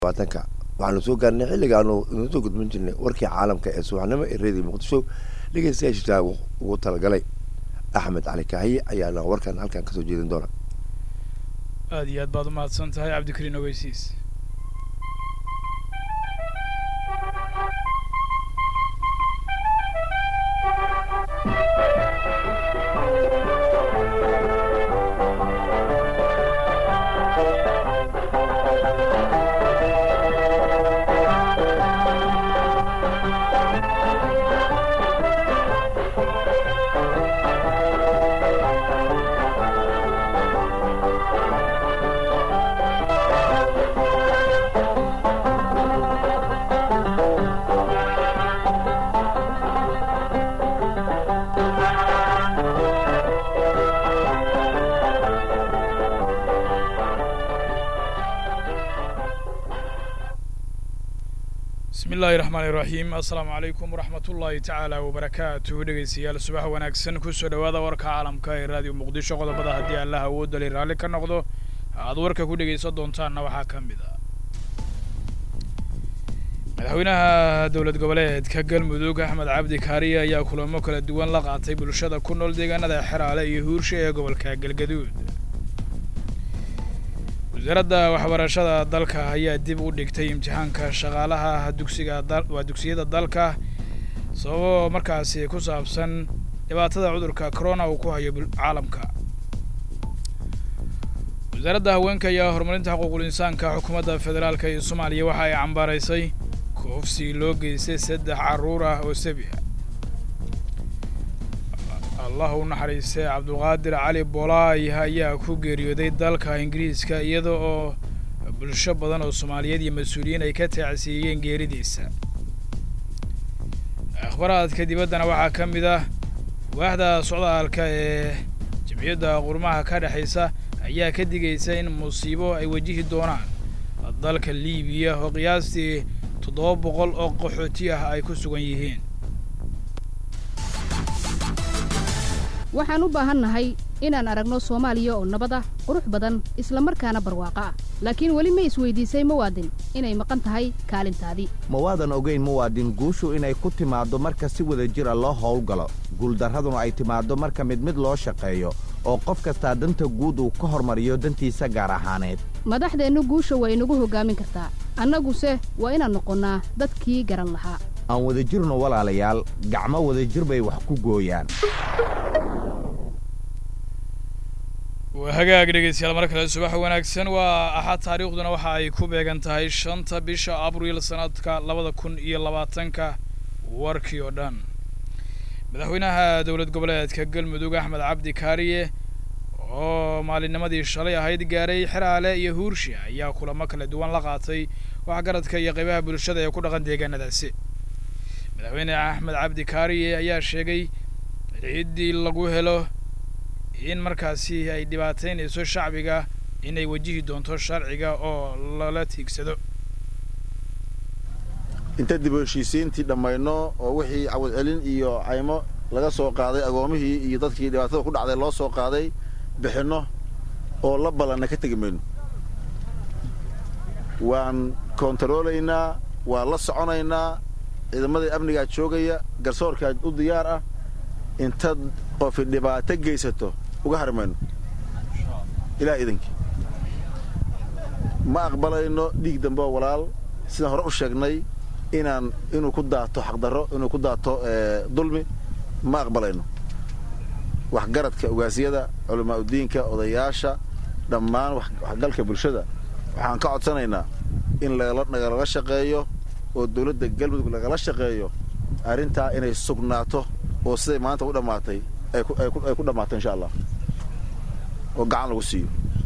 waatanka waxaanu soo gaarnay xilligaanu inuu soo gudbin jirnay warkii caalamka ee subaxnimo ee reediyo muqdisho dhegeystayaasha ugu talagalay axmed cali kaahiye ayaana warkan halkan kasoo jeedin doona aad iyo aad baad u mahadsan tahay cabdikariin ogeysiis بسم الله الرحمن الرحيم السلام عليكم ورحمة الله تعالى وبركاته dhegeystayaal subax wanaagsan ku soo dhawaada warka caalamka ee radio muqdisho qodobada hadii Allah uu dalay raali ka noqdo aad warka ku dhageysan doontaan waxa kamid ah madaxweynaha dawlad goboleedka Galmudug Axmed Cabdi Kaariye ayaa kulamo kala duwan la qaatay bulshada ku nool deegaanada Xiraale iyo Huurshe ee gobolka Galgaduud wasaaradda waxbarashada dalka ayaa dib u dhigtay imtixaanka shaqaalaha dugsiyada dalka sababo markaasi ku saabsan dhibaatada cudurka corona uu ku hayo caalamka wasaaradda haweenka iyo horumarinta xuquuqul insaanka xukuumadda federaalka ee Soomaaliya waxa ay cambaaraysay koofsi loo geystay 3 caruur ah oo sabi الله ونحرسه عبد القادر علي بولاي هيا كوجريودي dalka Ingiriiska iyada oo bulsho badan oo Soomaaliyeed iyo mas'uuliyiin ay ka tacsiyeen geeridiisa akhbaraadka dibaddana waxa kamid ah waaxda socdaalka ee jamciyadda qurmaha ka dhaxaysa ayaa ka digaysa in musiibo ay wajihi doonaan dalka Liibiya oo qiyaastii 700 oo qaxooti ah ay ku sugan yihiin waxaan u baahannahay inaan aragno Soomaaliya oo nabad ah qurux badan isla markaana barwaaqo ah laakiin wali ma isweydiisay muwaadin inay maqan tahay kaalintaadii muwaadin ogeyn muwaadin guushu inay ku timaado marka si wada jir ah loo howlgalo guuldarraduna ay timaado marka mid loo shaqeeyo oo qof kasta danta guud uu ka hormariyo dantiisa gaar ahaaneed madaxdeenu guusha way nagu hogaamin kartaa annaguse waa inaan noqonnaa dadkii garan lahaa aan wada jirno walaalayaal gacmo wada jir bay wax ku gooyaan وهجاج dhegeystayaal mar kale subax wanaagsan waa axad taariikhduna waxa ay ku beegan tahay 5 bisha Abriil sanadka 2020 warkii oo dhan madaxweynaha dawlad goboleedka Galmudug Axmed Cabdi Kaariye oo maalinimadii shalay ahayd gaaray Xiraale iyo Huurshe ayaa kulamo kala duwan la qaatay wax garadka iyo qaybaha bulshada ee ku dhaqan deegaanadaasi madaxweyne Axmed Cabdi Kaariye ayaa sheegay ciidii lagu helo in markaasi ay dhibaateynayso shacbiga inay wajihi doonto sharciga oo lala tiigsado inta dib u heshiisiintii dhamayno oo wixii cawad celin iyo caymo laga soo qaaday agoomihii iyo dadkii dhibaatada ku dhacday loo soo qaaday bixino oo la balana ka tagmayno waan kontroolaynaa waa la soconaynaa ciidamada amniga joogaya garsoorka u diyaar ah inta qof dhibaato geysato uga harmayno ilaa idinkii ma aqbalayno dhiig dambe walaal sida hore u sheegnay inuu ku daato xaq darro inuu ku daato dulmi ma aqbalayno wax garadka ugaasiyada culimada diinka odayaasha dhammaan wax galka bulshada waxaan ka codsanaynaa in laga shaqeeyo oo dawladda Galmudug laga shaqeeyo arinta inay sugnaato oo siday maanta u dhamaatay ay ku dhamaato insha Allah oo gacan lagu siiyo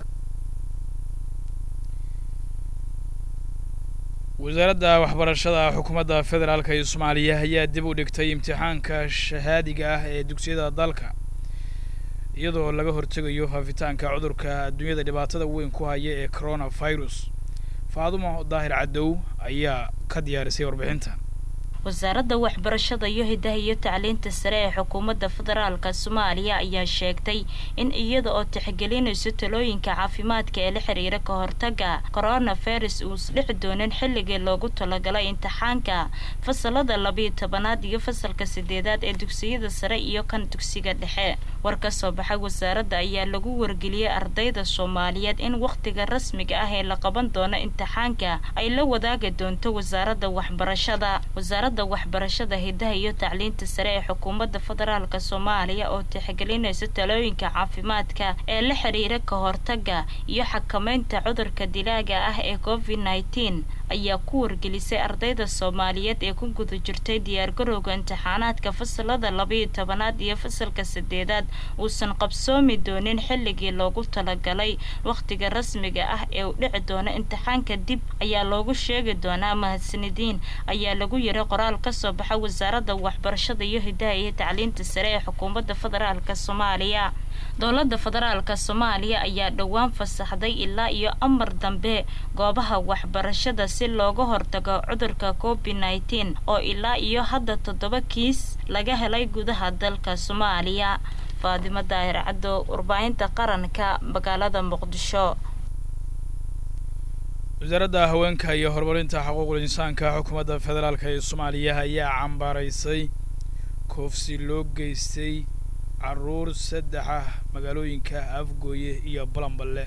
wasaaradda waxbarashada xukuumadda federaalka ee Soomaaliya ayaa dib u dhigtay imtixaanka shahaadiga ah ee dugsiyada dalka iyadoo laga hortagayo faafitaanka cudurka adduunyada dhibaatada weyn ku haya ee coronavirus Faadumo Daahir Cadow ayaa ka diyaarisay warbixintan wasaaradda waxbarashada iyo hidaha iyo tacliinta sare ee xukuumadda federaalka Soomaaliya ayaa sheegtay in iyada oo tixgelinayso talooyinka caafimaadka ee la xiriira ka hortagga coronavirus uu dhici doonin xilligii loogu talagalay imtixaanka fasalada 12aad iyo fasalka 8aad ee dugsiyada sare iyo kan dugsiga dhexe. war ka soo baxay wasaaradda ayaa lagu wargeliyay ardayda Soomaaliyeed in waqtiga rasmiga ah ee la qaban doono imtixaanka ay la wadaagi doonto wasaaradda waxbarashada hidaha iyo tacliinta sare ee xukuumadda federaalka Soomaaliya oo tixgelinaysa talooyinka caafimaadka ee la xiriira ka hortagga iyo xakameynta cudurka dilaaga ah ee COVID-19 ayaa ku wargelisay ardayda Soomaaliyeed ee ku guda jirtay diyaar garowga imtixaanaadka fasalada 12aad iyo fasalka 8aad uusan qabsoomi doonin xilligii loogu talagalay waqtiga rasmiga ah ee u dhici doona imtixaanka dib ayaa loogu sheegi doonaa mahadsanidin ayaa lagu yiri qoraal ka soo baxay wasaaradda waxbarashada iyo hidaha iyo tacliinta sare ee xukuumadda federaalka Soomaaliya. dowladda federaalka Soomaaliya ayaa dhawaan fasaxday ilaa iyo amar dambe goobaha waxbarashada si looga hortago cudurka COVID-19 oo ilaa iyo hadda 7 kiis laga helay gudaha dalka Soomaaliya. Faadimo Daahir Cabdo, warbaahinta qaranka, magaalada Muqdisho. wasaaradda haweenka iyo horumarinta xuquuqul insaanka xukuumadda federaalka ee Soomaaliya ayaa cambaaraysay koofsi loo geystay caruur 3 magaalooyinka Afgooye iyo Balanballe.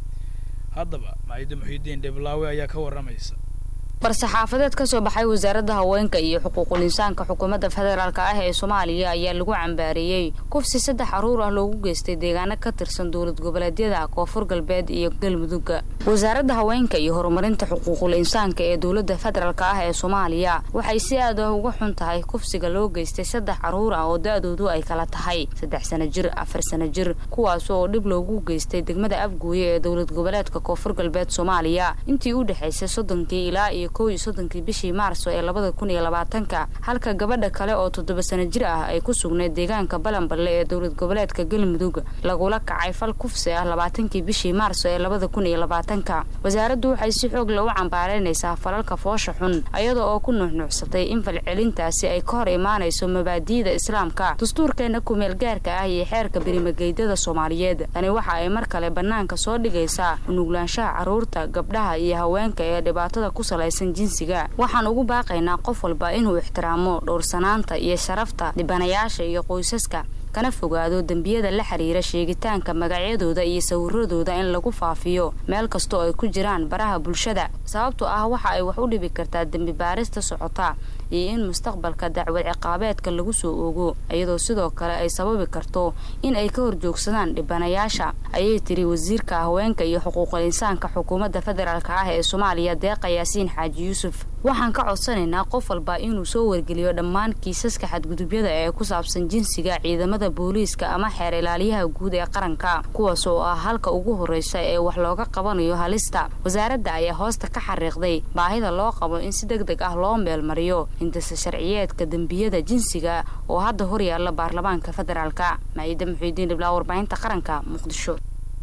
haddaba Maayida Muxiidiin Deblaawe ayaa ka waramaysa. war-saxaafadeed ka soo baxay wasaaradda haweenka iyo xuquuqul insaanka xukuumadda federaalka ah ee Soomaaliya ayaa lagu cambaareeyay kufsi 3 caruur ah loogu geystay deegaano ka tirsan dowlad goboleedyada Koonfur Galbeed iyo Galmudug. wasaaradda haweenka iyo horumarinta xuquuqul insaanka ee dowladda federaalka ah ee Soomaaliya waxay si aad ah uga xun tahay kufsiga loo geystay 3 caruur ah oo da'doodu ay kala tahay 3 sano jir, 4 sano jir, kuwaas oo dib loogu geystay degmada Afgooye ee dowlad goboleedka Koonfur Galbeed Soomaaliya intii u dhaxaysay 30 ilaa 31 bishii Maarso ee 2020 halka gabadha kale oo 7 sano jir ah ay ku sugnayd deegaanka Balanballe ee dowlad goboleedka Galmudug lagula kacay fal kufsi ah 20 bishii Maarso ee 2020. wasaaraddu waxay si xoog leh u cambaareynaysaa falalka foosha xun iyadoo oo ku nuuxnuuxsatay in falcelintaasi ay ka hor imaanayso mabaadi'da islaamka, dastuurkeena ku meel gaarka ah iyo xeerka barimageydada Soomaaliyeed. tani waxa ay mar kale banaanka soo dhigaysaa nuglaanshaha caruurta, gabdhaha iyo haweenka ee dhibaatada ku salaysan jinsiga. waxaan ugu baaqaynaa qof walba inuu ixtiraamo dhowrsanaanta iyo sharafta dhibanayaasha iyo qoysaska kana fogaado dambiyada la xiriira sheegitaanka magacyadooda iyo sawiradooda in lagu faafiyo meel kasta oo ay ku jiraan baraha bulshada sababtoo ah waxa ay wax u dhibi kartaa dambi baarista socota iyo in mustaqbalka dacwad ciqaabeedka lagu soo oogo iyadoo sidoo kale ay sababi karto in ay ka horjoogsadaan dhibanayaasha ayay tiri wasiirka haweenka iyo xuquuqul insaanka xukuumadda federaalka ah ee Soomaaliya Deeqa Yaasiin Xaaji Yuusuf. waxaan ka codsanaynaa qof walba inuu soo wargeliyo dhammaan kiisaska xadgudubyada ee ku saabsan jinsiga ciidamada booliiska ama xeer ilaaliyaha guud ee qaranka kuwaas oo ah halka ugu horeysa ee wax looga qabanayo halista. wasaaradda ayaa hoosta ka xariiqday baahida loo qabo in si degdeg ah loo meelmariyo hindisa sharciyeedka dambiyada jinsiga oo hadda hor yaalla baarlamaanka federaalka. Maayida Muxiidiin Deblaawe, warbaahinta qaranka, Muqdisho.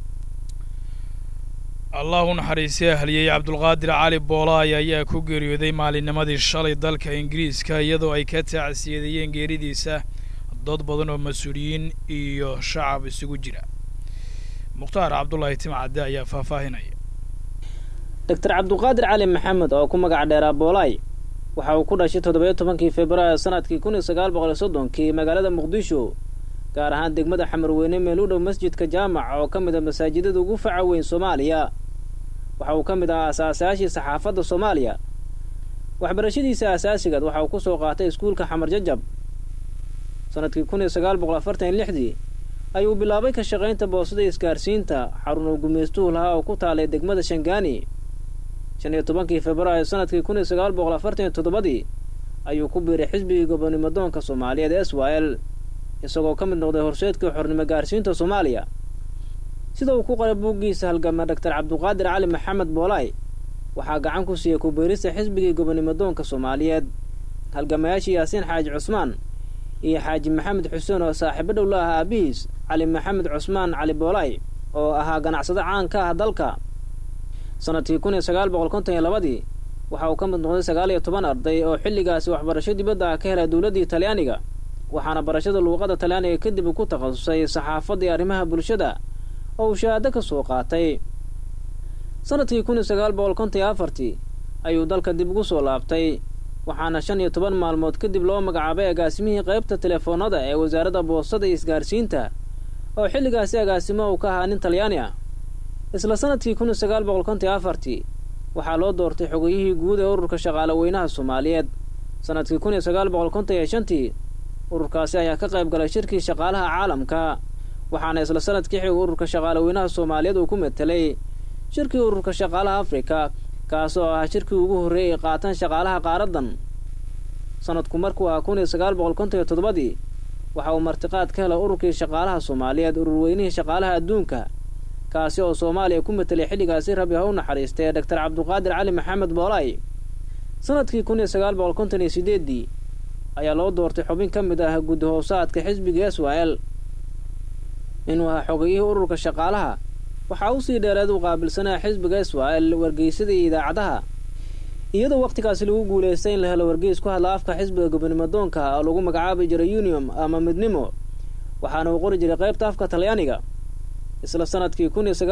allahu naxariisiye haliyey cabdulqaadir cali boolaay ayaa ku geeriyooday maalinnimadii shalay dalka Ingiriiska iyadoo ay ka tacsiyeeyeen geeridiisa dad badan oo mas'uuliyiin iyo shacab isugu jira. mukhtaar cabdullaahi timcadde ayaa faahfaahinaya. Dr. Cabdulqaadir Cali Maxamed oo ku magac dheeraa Boolaay waxa uu ku dhashay 17 Febraayo sanadkii 1930 magaalada Muqdisho gaar ahaan degmada Xamarweyne meel u dhow masjidka Jaamac oo ka mid ah masaajidada ugu faca weyn Soomaaliya. waxa uu ka mid ahaa aasaasyaashii saxaafadda Soomaaliya. waxbarashadiisa aasaasiga waxa uu ku soo qaatay iskuulka Xamar Jajab sanadkii 1946 ayuu bilaabay ka shaqaynta boosada isgaarsiinta xarun gumeystuhu lahaa oo ku taalay degmada Shangaani. 15 Febraayo sanadkii 1947 ayuu ku biiray xisbiga gobonnimadoonka Soomaaliyeed ee SYL isagoo ka mid noqday horseedkii xornimo gaarsiinta Soomaaliya. sida uu ku qoray buuggiisa halgama Dr. Cabdulqaadir Cali Maxamed Boolaay waxaa gacan ku siiyay ku biirista xisbiga gobonnimadoonka Soomaaliyeed halgamayaashii Yaasiin Xaaji Cusmaan iyo Xaaji Maxamed Xuseen oo saaxiibo dhow la ahaa aabihiis Cali Maxamed Cusmaan Cali Boolaay oo ahaa ganacsade caan ka ah dalka. sanadkii 1952 waxa uu ka mid noqday 19 arday oo xilligaasi waxbarasho dibadda ah ka helay dowladda Talyaaniga waxaana barashada luqadda Talyaaniga kadib ku takhasusay saxaafadda iyo arrimaha bulshada oo uu shahaado ka soo qaatay sanadkii 1954 ayuu dalka dib ugu soo laabtay waxaana 15 maalmood kadib loo magacaabay agaasimihii qaybta telefoonada ee wasaaradda boostada iyo isgaarsiinta oo xilligaasi agaasimo uu ka ahaa nin Talyaani ah isla sanadkii 1954 waxaa loo doortay xogayihii guud ee ururka shaqaale weynaha Soomaaliyeed sanadkii 1955 ururkaasi ayaa ka qayb galay shirkii shaqaalaha caalamka waxaana isla sanadkii xigay ururka shaqaale weynaha Soomaaliyeed uu ku metelay shirkii ururka shaqaalaha Afrika kaas oo ah shirkii ugu horreeyay qaatan shaqaalaha qaaradan sanadku markuu ahaa 1957 waxa uu martiqaad ka helay ururkii shaqaalaha Soomaaliyeed urur weynihii shaqaalaha adduunka kaasi oo Soomaaliya ku metelay xilligaasi Rabbi ha u naxariistay Dr. Cabduqaadir Cali Maxamed Boolay sanadkii 1958 ayaa loo doortay xubin ka mid ah gudahoosaadka xisbiga SYL inuu ahaa xogayihii ururka shaqaalaha waxa uu sii dheeraad u qaabilsanaa xisbiga SYL wargeysyada iyo idaacadaha iyadoo waqtigaasi lagu guuleystay in la helo wargeys ku hadla afka xisbiga gobonnimadoonka oo lagu magacaabi jiray Union ama Midnimo waxaana uu qori jiray qaybta afka Talyaaniga isla sanadkii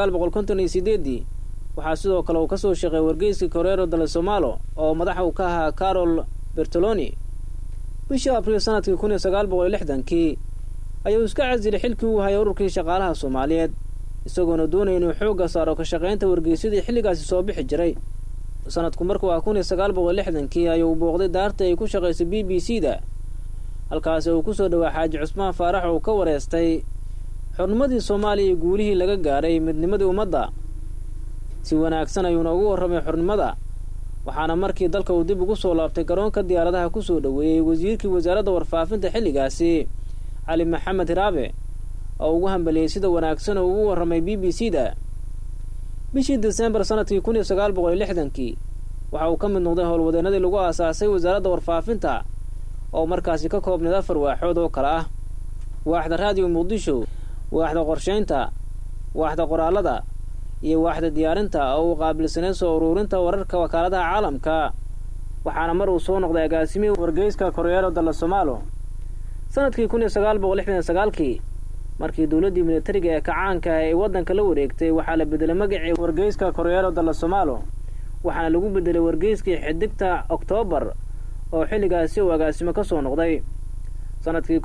1958 waxaa sidoo kale uu ka soo shaqeeyay wargeyska Corriere dello Somalo oo madax uu ka ahaa Carol Bertoloni bishii Abriil sanadkii 1960 ayuu iska casilay xilkii uu hayay ururkii shaqaalaha Soomaaliyeed isagoona doonayay inuu xoogga saaro ka shaqeynta wargeysyada xilligaasi soo bixi jiray sanadku markuu ah 1960 ayuu booqday daarta ay ku shaqeysay BBC-da halkaas uu ku soo dhawaa Xaaji Cusmaan Faarax oo ka wareystay xurnimadii Soomaaliya guulihii laga gaaray midnimadii ummadda si wanaagsan ayuuna ugu warramay xurnimada waxaana markii dalka uu dib ugu soo laabtay garoonka diyaaradaha ku soo dhaweeyay wasiirkii wasaaradda warfaafinta xilligaasi Cali Maxamed Hiraabe oo ugu hambaliyay sida wanaagsan oo ugu warramay BBC-da bishii December sanadkii 1960 waxa uu ka mid noqday howlwadeenadii lagu aasaasay wasaaradda warfaafinta oo markaasi ka koobnayd 4 waaxood oo kala ah waaxda raadiyo Muqdisho waaxda qorsheynta waaxda qoraalada iyo waaxda diyaarinta oo uu qaabilsanaa soo ururinta wararka wakaaladaha caalamka waxaana mar uu soo noqday agaasimihii wargeyska Corriere dello Somalo sanadkii 1969 markii dawladdii militariga ee kacaanka ay waddanka la wareegtay waxaa la bedelay magacii wargeyska Corriere dello Somalo waxaana lagu bedelay wargeyskii xidigta October oo xilligaasi uu agaasimo ka soo noqday sanadkii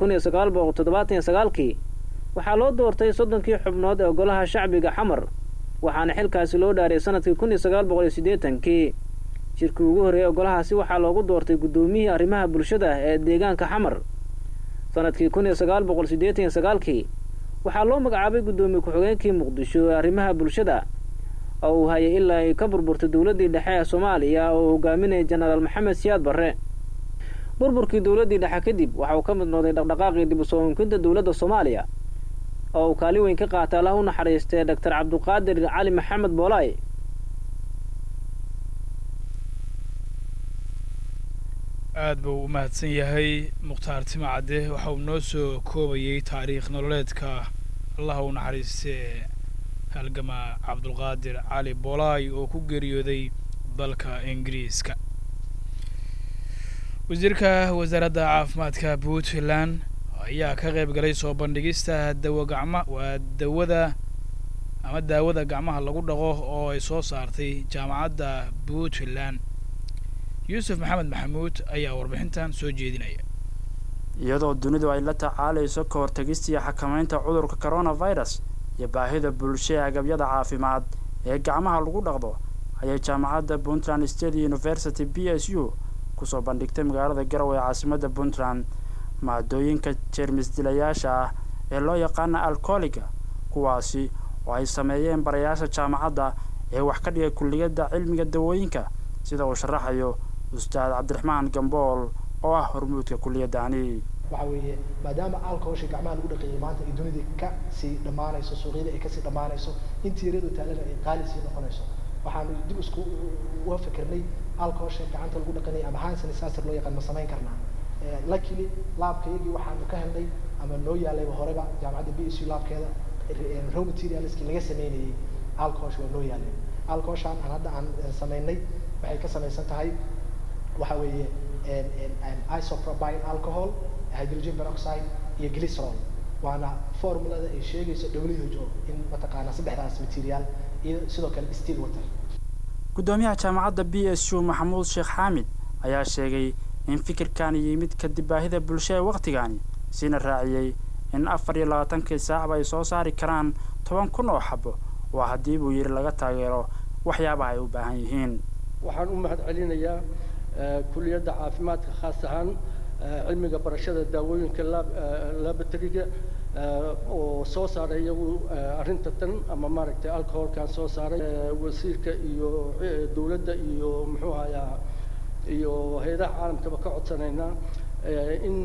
1979 waxaa loo doortay 30 xubnood ee golaha shacbiga xamar waxaana xilkaasi loo dhaaray sanadkii 1980 shirkii ugu horreeyay golahaasi waxaa loogu doortay gudoomiyihii arrimaha bulshada ee deegaanka xamar sanadkii 1989 waxaa loo magacaabay gudoomiye ku-xigeenkii Muqdisho ee arrimaha bulshada oo uu hayay ilaa ay ka burburtay dawladdii dhexe ee Soomaaliya oo hogaaminayay Generaal Maxamed Siyaad Barre burburkii dawladdii dhexe kadib waxa uu ka mid noqday dhaqdhaqaaqii dib u soo noqonta dawladda Soomaaliya oo uu kaalin weyn ka qaatay Allah u naxariistay Dr. Cabduqaadir Cali Maxamed Boolay aad buu u mahadsan yahay Mukhtaar Timacade waxa uu noo soo koobayay taariikh nololeedka Allah u naxariistay halgama Cabduqaadir Cali Boolay oo ku geeriyooday dalka Ingiriiska wasiirka wasaaradda caafimaadka Puntland ayaa ka qayb galay soo bandhigista daawada gacmaha lagu dhaqo oo ay soo saartay jaamacadda Puntland Yuusuf Maxamed Maxamuud ayaa warbixintan soo jeedinaya iyadoo dunidu ay la tacaalayso ka hortagista iyo xakamaynta cudurka coronavirus iyo baahida bulshada ee agabyada caafimaad ee gacmaha lagu dhaqdo ayay jaamacadda Puntland State University PSU ku soo bandhigtay magaalada Garowe ee caasimadda Puntland maadooyinka jeermis dilayaasha ah ee loo yaqaan alcoholiga kuwaasi oo ay sameeyeen barayaasha jaamacadda ee wax ka dhigay kulliyadda cilmiga dawooyinka sida uu sharaxayo Ustaad Cabdiraxmaan Gambool oo ah hormuudka kulliyaddaani waxa weeye maadaama alcoholka gacmaha lagu dhaqay maanta ay dunida ka sii dhamaanayso suuqyada ay ka sii dhamaanayso intii reedo taalana ay qaali sii noqonayso waxaan dib isku u fikirnay alcoholka gacanta lagu dhaqanay ama hand sanitizer loo yaqaan ma samayn karnaa luckily labkaygi waxaan ka helnay ama noo yaalay horeba jaamacadda BSU labkeeda raw materials laga sameeyay alcohol waa noo yaalay alcohol aan hadda aan sameynay waxay ka samaysan tahay waxa weeye isopropyl alcohol, hydrogen peroxide iyo glycerol. waana formulada ay sheegayso WHO in mataqaana saddexdaas material iyo sidoo kale still water. gudoomiyaha jaamacadda BSU Maxamuud Sheekh Xamid ayaa sheegay in fikirkan yimid kadib baahida bulshada waqtigaani sina raaciyay in 24 saac ay soo saari karaan 10,000 oo xabo waa hadii uu yiri laga taageero waxyaabaha ay u baahan yihiin. waxaan u mahad celinayaa kulliyadda caafimaadka khaas ahaan cilmiga barashada daawooyinka laboratoryga oo soo saaray iyagu arrinta tan ama maaragtay alcoholkan soo saaray wasiirka iyo dawladda iyo muxuu ahaa iyo hay'adaha caalamkaba ka codsanayna in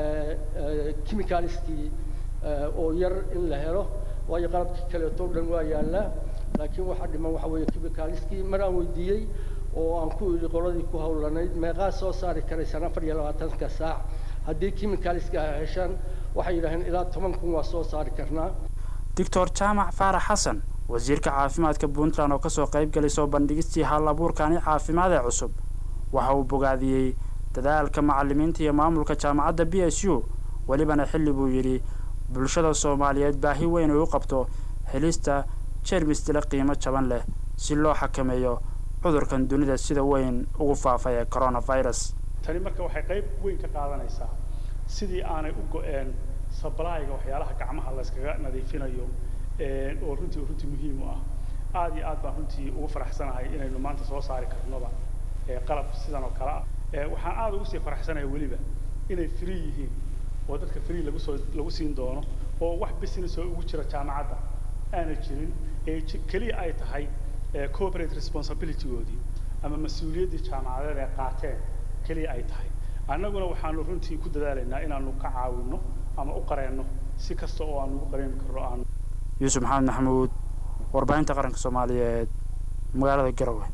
chemicalskii oo yar in la helo waayo qalabkii kale oo dhan waa yaallaa laakiin waxa dhiman waxa weeye chemicalskii mar aan weydiiyey oo aan ku iri qoladii ku hawlanayd meeqa soo saari karaysan 24 saac haddii chemicalska heshaan waxay yiraahdeen ilaa 10,000 waa soo saari karnaa. Dr. Jaamac Faarax Xasan wasiirka caafimaadka Puntland oo ka soo qayb galay soo bandhigistii hal abuurkani caafimaad ee cusub waxa uu bogaadiyay dadaalka macallimiinta iyo maamulka jaamacadda BSU walibana xilli buu yiri bulshada Soomaaliyeed baahi weyn u qabto helista jeermis dila qiimo jaban leh si loo xakameeyo cudurkan dunida sida weyn ugu faafay coronavirus. tani marka waxay qayb weyn ka qaadanaysaa sidii aanay u go'een supply-ga waxyaalaha gacmaha la iskaga nadiifinayo oo runtii muhiim u ah aad iyo aad baan runtii ugu faraxsanahay inaynu maanta soo saari karnoba qalab sidan oo kale waxaan aad ugu sii faraxsanahay waliba inay free yihiin oo dadka free lagu siin doono oo wax business oo ugu jira jaamacadda aanay jirin kaliya ay tahay corporate responsibility-goodii ama mas'uuliyaddii jaamacadeed ay qaateen kaliya ay tahay annaguna waxaanu runtii ku dadaalaynaa inaanu ka caawinno ama u qareenno si kasta oo aanu ugu qareemi karno aan Yuusuf Maxamed Maxamuud warbaahinta qaranka Soomaaliyeed magaalada Garowe.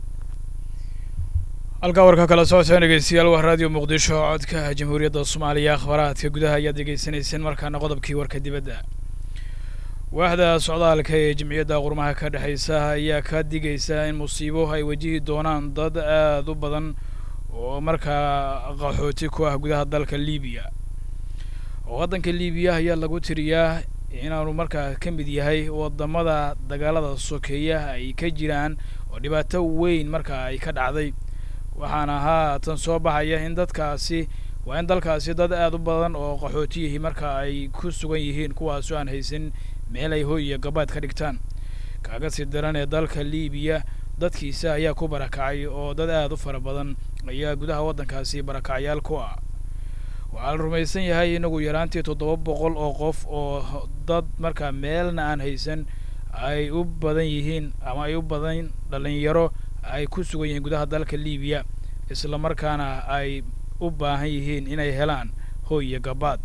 halka warka kala socotaan dhegeystayaal waa radio Muqdisho codka Jamhuuriyadda Soomaaliya akhbaraadka gudaha ayaad dhegeysaneyseen markaana qodobkii warka dibadda. waaxda socdaalka ee jamciyadda qurmaha ka dhaxaysa ayaa ka digaysa in musiibo ay wajihi doonaan dad aad u badan oo markaa qaxooti ku ah gudaha dalka Liibiya. waddanka Liibiya ayaa lagu tiriyaa inaanu markaa ka mid yahay wadamada dagaalada sokeeya ay ka jiraan oo dhibaato weyn markaa ay ka dhacday waxaana haatan soo baxaya in dalkaasi dad aad u badan oo qaxootiyihi markaa ay ku sugan yihiin kuwaasoo aan haysan meel ay hoy iyo gabaad ka dhigtaan kaaga sii daran ee dalka Liibiya dadkiisa ayaa ku barakacay oo dad aad u fara badan ayaa gudaha waddankaasi barakacyaal ku ah waxaa la rumaysan yahay inagu yaraantii 700 oo qof oo dad markaa meelna aan haysan ay u badan yihiin ama ay u badan dhalinyaro ay ku sugan yihiin gudaha dalka Liibiya isla markaana ay u baahan yihiin inay helaan hoy iyo gabaad.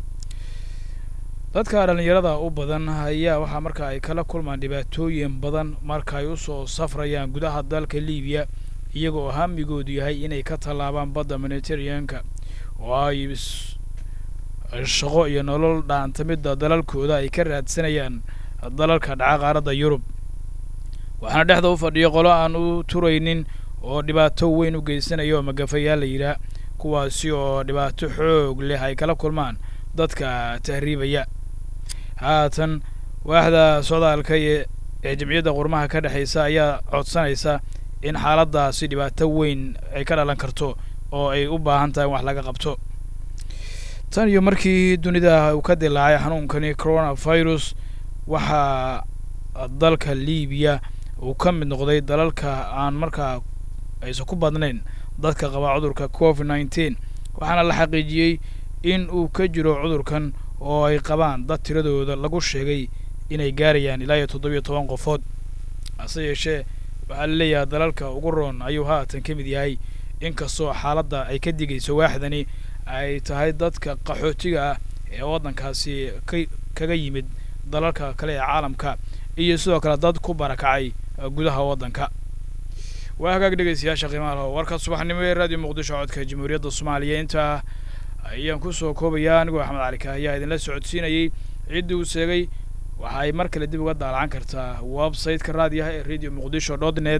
dadka dhalinyarada u badan ayaa waxa markaa ay kala kulmaan dhibaatooyin badan marka ay u soo safrayaan gudaha dalka Liibiya iyagoo hamigoodu yahay inay ka tallaabaan badda Mediterranean-ka oo ay shaqo iyo nolol dhaantamida dalalkooda ay ka raadsanayaan dalalka dhaca qaaradda Yurub. waxaana dhexda u fadhiyo qolo aan u turaynin oo dhibaato weyn u geysanayo magafayaal la yira kuwaasi oo dhibaato xoog leh ay kala kulmaan dadka tahriibaya. haatan waaxda socdaalka ee jamciyadda qurmaha ka dhaxaysa ayaa codsanaysa in xaaladaasi dhibaato weyn ay ka dhalan karto oo ay u baahan tahay wax laga qabto. tan iyo markii dunida uu ka dilaacay xanuunkani coronavirus waxaa dalka Liibiya uu ka mid noqday dalalka aan markaa aysan ku badnayn dadka qaba cudurka COVID-19 waxaana la xaqiijiyay in uu ka jiro cudurkan oo ay qabaan dad tiradooda lagu sheegay inay gaarayaan ilaa 17 qofood. hase yeeshee waxaa la leeyahay dalalka ugu roon ayuu haatan ka mid yahay inkastoo xaaladda ay ka digayso waaxdani ay tahay dadka qaxootiga ah ee waddankaasi kaga yimid dalalka kale ee caalamka iyo sidoo kale dad ku barakacay gudaha waddanka. waa hagaag dhegeystayaasha qiimaha leh warka subaxnimo ee radio Muqdisho codka Jamhuuriyadda Soomaaliya inta ayaan ku soo koobayaa anigoo Axmed Cali ka ayaa idin la socodsiinayay ciidii uu sheegay waxa ay mar kale dib uga daalacaan kartaa website-ka raadiyaha ee radiomuqdisho.net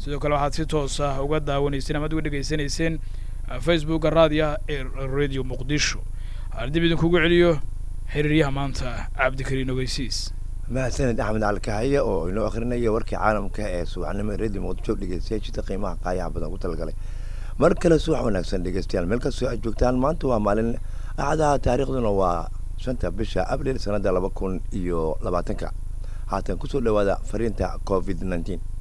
sidoo kale waxaad si toos ah uga daawanayseen ama uga dhegaysanayseen facebooka raadiyaha ee radio muqdisho aan dib idinkugu celiyo xiriiryaha maanta cabdikariin ogeysiis mahadsanid axmed calkahaye oo inoo akhrinaya warkii caalamka ee subaxnimo radio muqdisho dhegeystayaashiisa qiimaha qaayaha badan ugu talagalay mar kale subax wanaagsan dhegeystayaal meel kastoo aad joogtaan maanta waa maalin axadaha taariikhduna waa 5 bisha abriil sanada 2020 haatan kusoo dhawaada fariinta covid-19